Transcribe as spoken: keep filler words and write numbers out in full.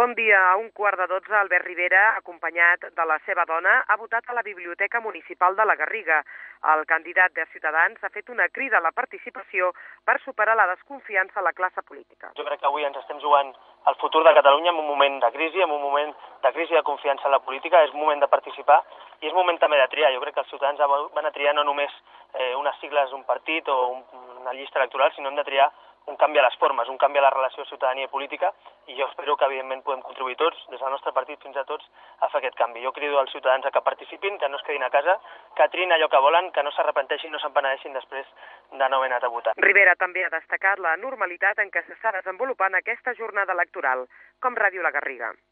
Bon dia. A un quart de dotze, Albert Rivera, acompanyat de la seva dona, ha votat a la Biblioteca Municipal de la Garriga. El candidat de Ciutadans ha fet una crida a la participació per superar la desconfiança a la classe política. Jo crec que avui ens estem jugant el futur de Catalunya en un moment de crisi, en un moment de crisi de confiança en la política. És moment de participar i és moment també de triar. Jo crec que els ciutadans van a triar no només eh, unes sigles d'un partit o un, una llista electoral, sinó hem de triar un canvi a les formes, un canvi a la relació ciutadania i política, i jo espero que evidentment podem contribuir tots, des del nostre partit fins a tots, a fer aquest canvi. Jo crido als ciutadans a que participin, que no es quedin a casa, que triïn allò que volen, que no s'arrepenteixin, no s'empenedeixin després de no haver anat a votar. Rivera també ha destacat la normalitat en què s'està desenvolupant aquesta jornada electoral, com Ràdio La Garriga.